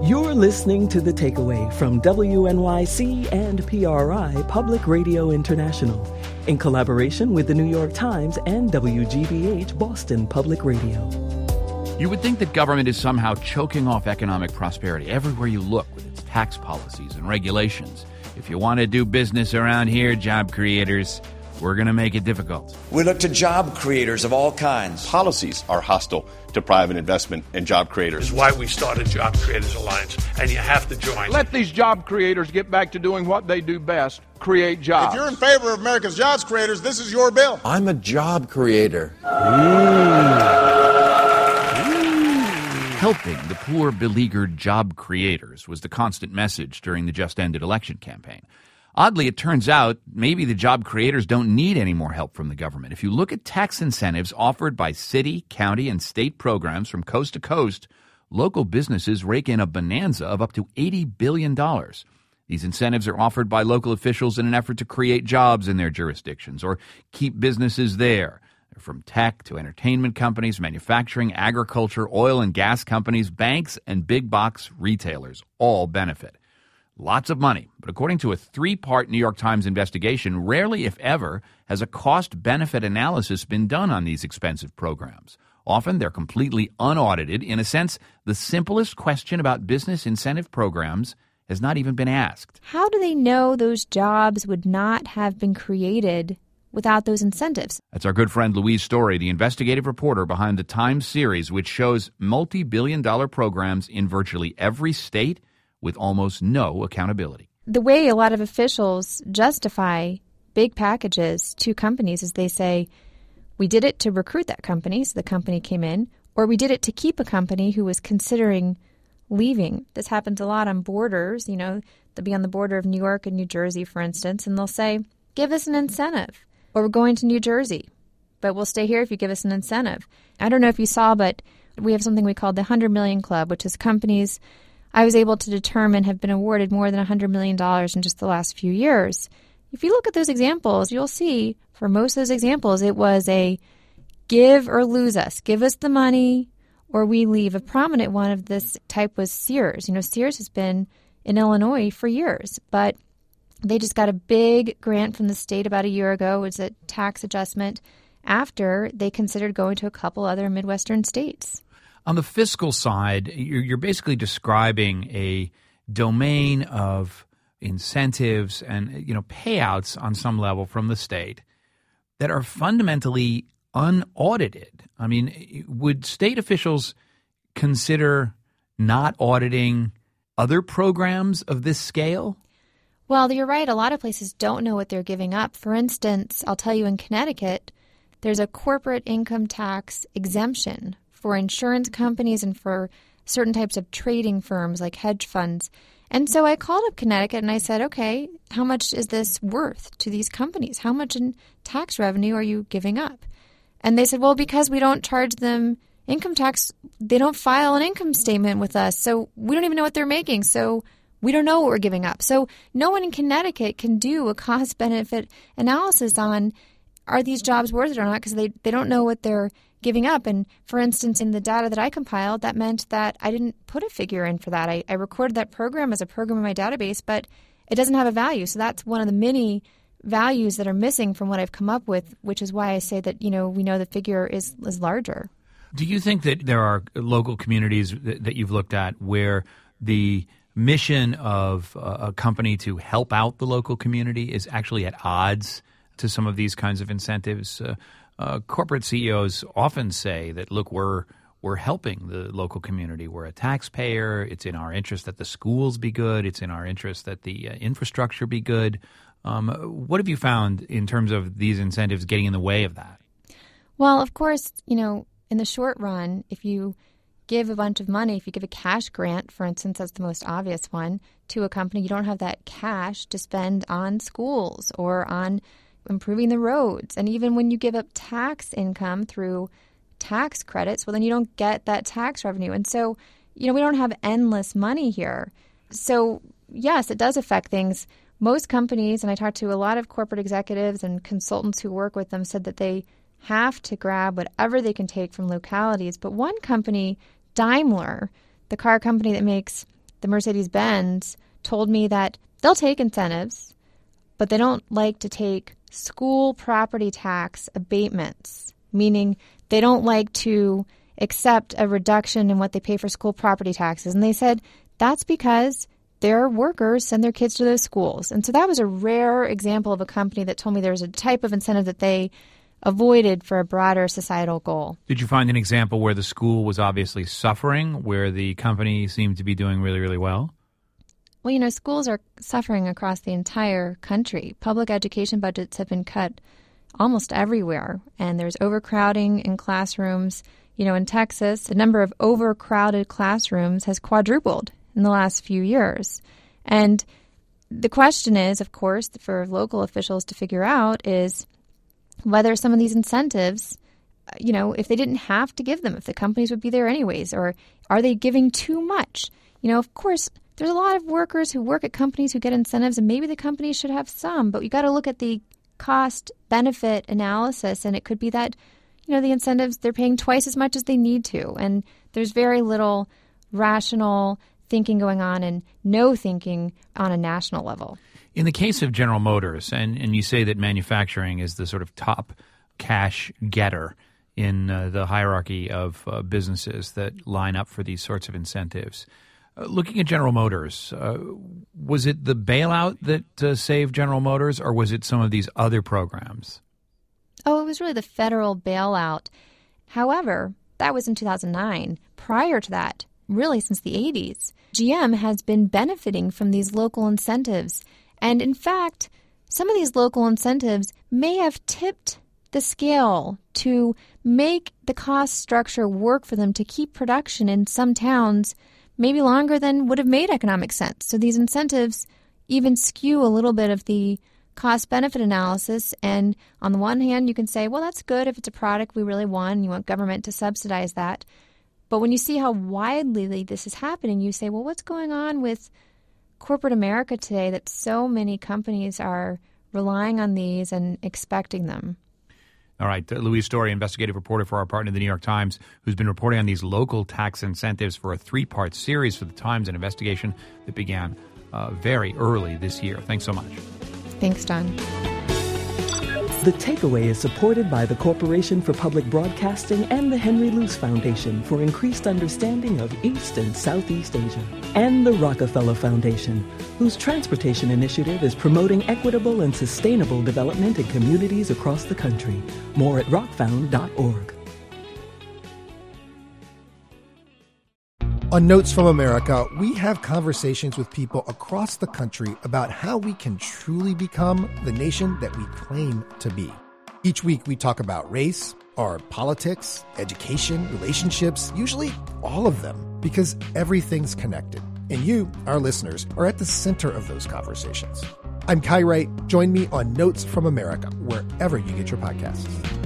You're listening to The Takeaway from WNYC and PRI Public Radio International in collaboration with the New York Times and WGBH Boston Public Radio. You would think that government is somehow choking off economic prosperity everywhere you look with its tax policies and regulations. If you want to do business around here, job creators, we're going to make it difficult. We look to job creators of all kinds. Policies are hostile to private investment and job creators. This is why we started Job Creators Alliance, and you have to join. Let these job creators get back to doing what they do best, create jobs. If you're in favor of America's jobs creators, this is your bill. I'm a job creator. Helping the poor, beleaguered job creators was the constant message during the just-ended election campaign. Oddly, it turns out maybe the job creators don't need any more help from the government. If you look at tax incentives offered by city, county, and state programs from coast to coast, local businesses rake in a bonanza of up to $80 billion. These incentives are offered by local officials in an effort to create jobs in their jurisdictions or keep businesses there. They're from tech to entertainment companies, manufacturing, agriculture, oil and gas companies, banks, and big box retailers all benefit. Lots of money, but according to a 3-part New York Times investigation, rarely, if ever, has a cost-benefit analysis been done on these expensive programs. Often, they're completely unaudited. In a sense, the simplest question about business incentive programs has not even been asked. How do they know those jobs would not have been created without those incentives? That's our good friend Louise Story, the investigative reporter behind the Times series, which shows multi-billion-dollar programs in virtually every state with almost no accountability. The way a lot of officials justify big packages to companies is they say, we did it to recruit that company, so the company came in, or we did it to keep a company who was considering leaving. This happens a lot on borders. You know, they'll be on the border of New York and New Jersey, for instance, and they'll say, give us an incentive, or we're going to New Jersey, but we'll stay here if you give us an incentive. I don't know if you saw, but we have something we call the 100 Million Club, which is companies I was able to determine have been awarded more than $100 million in just the last few years. If you look at those examples, you'll see for most of those examples, it was a give or lose us. Give us the money or we leave. A prominent one of this type was Sears. You know, Sears has been in Illinois for years, but they just got a big grant from the state about a year ago. It was a tax adjustment after they considered going to a couple other Midwestern states. On the fiscal side, you're basically describing a domain of incentives and, payouts on some level from the state that are fundamentally unaudited. I mean, would state officials consider not auditing other programs of this scale? Well, you're right. A lot of places don't know what they're giving up. For instance, I'll tell you in Connecticut, there's a corporate income tax exemption for insurance companies and for certain types of trading firms like hedge funds. And so I called up Connecticut and I said, okay, how much is this worth to these companies? How much in tax revenue are you giving up? And they said, well, because we don't charge them income tax, they don't file an income statement with us. So we don't even know what they're making. So we don't know what we're giving up. So no one in Connecticut can do a cost-benefit analysis on are these jobs worth it or not because they don't know what they're giving up. And for instance, in the data that I compiled, that meant that I didn't put a figure in for that. I recorded that program as a program in my database, but it doesn't have a value. So that's one of the many values that are missing from what I've come up with, which is why I say that, we know the figure is larger. Do you think that there are local communities that you've looked at where the mission of a company to help out the local community is actually at odds to some of these kinds of incentives? Corporate CEOs often say that, look, we're helping the local community. We're a taxpayer. It's in our interest that the schools be good. It's in our interest that the infrastructure be good. What have you found in terms of these incentives getting in the way of that? Well, of course, in the short run, if you give a bunch of money, if you give a cash grant, for instance, that's the most obvious one, to a company, you don't have that cash to spend on schools or on improving the roads. And even when you give up tax income through tax credits, well, then you don't get that tax revenue. And so, we don't have endless money here. So, yes, it does affect things. Most companies, and I talked to a lot of corporate executives and consultants who work with them, said that they have to grab whatever they can take from localities. But one company, Daimler, the car company that makes the Mercedes-Benz, told me that they'll take incentives, but they don't like to take school property tax abatements, meaning they don't like to accept a reduction in what they pay for school property taxes. And they said that's because their workers send their kids to those schools. And so that was a rare example of a company that told me there was a type of incentive that they avoided for a broader societal goal. Did you find an example where the school was obviously suffering, where the company seemed to be doing really, really well? Well, schools are suffering across the entire country. Public education budgets have been cut almost everywhere, and there's overcrowding in classrooms. In Texas, the number of overcrowded classrooms has quadrupled in the last few years. And the question is, of course, for local officials to figure out is whether some of these incentives, if they didn't have to give them, if the companies would be there anyways, or are they giving too much? Of course, there's a lot of workers who work at companies who get incentives, and maybe the companies should have some, but you got to look at the cost-benefit analysis, and it could be that, the incentives, they're paying twice as much as they need to, and there's very little rational thinking going on and no thinking on a national level. In the case of General Motors, and you say that manufacturing is the sort of top cash getter in the hierarchy of businesses that line up for these sorts of incentives. Looking at General Motors, was it the bailout that saved General Motors, or was it some of these other programs? Oh, it was really the federal bailout. However, that was in 2009. Prior to that, really since the 80s, GM has been benefiting from these local incentives. And in fact, some of these local incentives may have tipped the scale to make the cost structure work for them to keep production in some towns maybe longer than would have made economic sense. So these incentives even skew a little bit of the cost-benefit analysis. And on the one hand, you can say, well, that's good if it's a product we really want and you want government to subsidize that. But when you see how widely this is happening, you say, well, what's going on with corporate America today that so many companies are relying on these and expecting them? All right. Louise Story, investigative reporter for our partner, The New York Times, who's been reporting on these local tax incentives for a 3-part series for the Times, an investigation that began very early this year. Thanks so much. Thanks, Don. The Takeaway is supported by the Corporation for Public Broadcasting and the Henry Luce Foundation for increased understanding of East and Southeast Asia, and the Rockefeller Foundation, whose transportation initiative is promoting equitable and sustainable development in communities across the country. More at rockfound.org. On Notes from America, we have conversations with people across the country about how we can truly become the nation that we claim to be. Each week, we talk about race, our politics, education, relationships, usually all of them, because everything's connected. And you, our listeners, are at the center of those conversations. I'm Kai Wright. Join me on Notes from America, wherever you get your podcasts.